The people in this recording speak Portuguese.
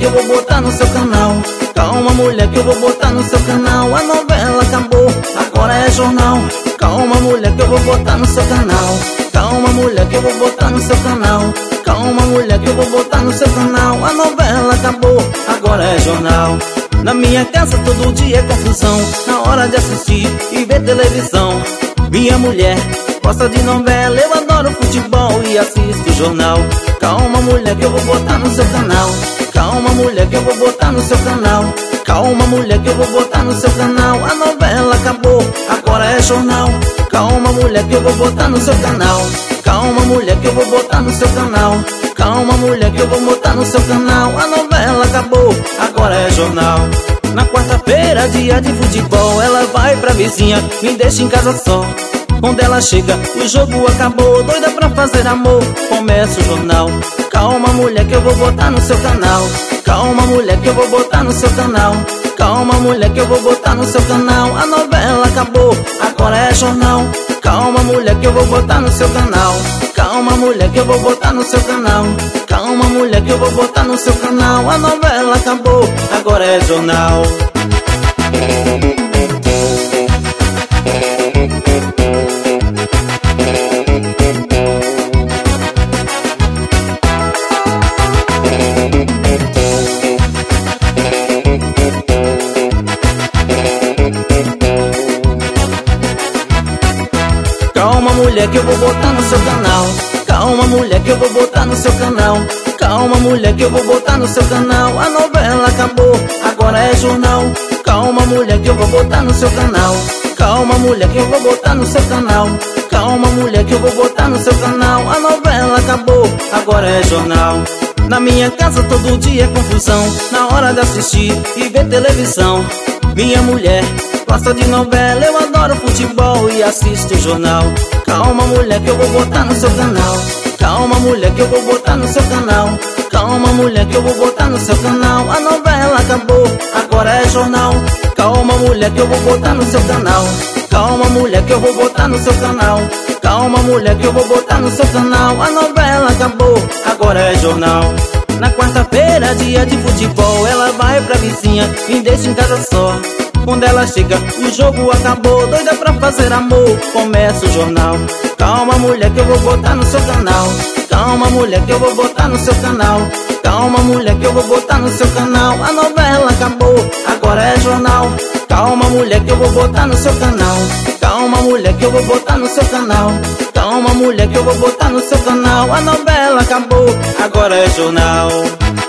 eu vou botar no seu canal. Calma, mulher, que eu vou botar no seu canal. A novela acabou, agora é jornal. Calma, mulher, que eu vou botar no seu canal. Calma, mulher, que eu vou botar no seu canal. Calma, mulher, que eu vou botar no seu canal. A novela acabou, agora é jornal. Na minha casa todo dia é confusão, na hora de assistir e ver televisão. Minha mulher gosta de novela, eu adoro futebol e assisto jornal. Calma, mulher, que eu vou botar no seu canal. Calma, mulher, que eu vou botar no seu canal. Calma, mulher, que eu vou botar no seu canal. A novela acabou, agora é jornal. Calma, mulher, que eu vou botar no seu canal. Calma, mulher, que eu vou botar no seu canal. Calma, mulher, que eu vou botar no seu canal. A novela acabou, agora é jornal. Na quarta-feira, dia de futebol, ela vai pra vizinha, me deixa em casa só. Quando ela chega, o jogo acabou, doida pra fazer amor, começa o jornal. Calma, mulher, que eu vou botar no seu canal. Calma, mulher, que eu vou botar no seu canal. Calma, mulher, que eu vou botar no seu canal. A novela acabou, agora é jornal. Calma, mulher, que eu vou botar no seu canal. Calma, mulher, que eu vou botar no seu canal. Calma, mulher, que eu vou botar no seu canal. A novela acabou, agora é jornal. Calma, mulher, que eu vou botar no seu canal. Calma, mulher, que eu vou botar no seu canal. Calma, mulher, que eu vou botar no seu canal. A novela acabou, agora é jornal. Calma, mulher, que eu vou botar no seu canal. Calma, mulher, que eu vou botar no seu canal. Calma, mulher, que eu vou botar no seu canal. A novela acabou, agora é jornal. Na minha casa todo dia é confusão, na hora de assistir e ver televisão. Minha mulher gosta de novela, eu adoro futebol e assisto jornal. Calma, mulher, que eu vou botar no seu canal. Calma, mulher, que eu vou botar no seu canal. Calma, mulher, que eu vou botar no seu canal. A novela acabou, agora é jornal. Calma, mulher, que eu vou botar no seu canal. Calma, mulher, que eu vou botar no seu canal. Calma, mulher, que eu vou botar no seu canal. A novela acabou, agora é jornal. Na quarta-feira, dia de futebol, ela vai pra vizinha, me deixa em casa só. Quando ela chega, o jogo acabou, doida pra fazer amor, começa o jornal. Calma, mulher, que eu vou botar no seu canal. Calma, mulher, que eu vou botar no seu canal. Calma, mulher, que eu vou botar no seu canal. A novela acabou, agora é jornal. Calma, mulher, que eu vou botar no seu canal. Calma, mulher, que eu vou botar no seu canal. Calma, mulher, que eu vou botar no seu canal. A novela acabou, agora é jornal.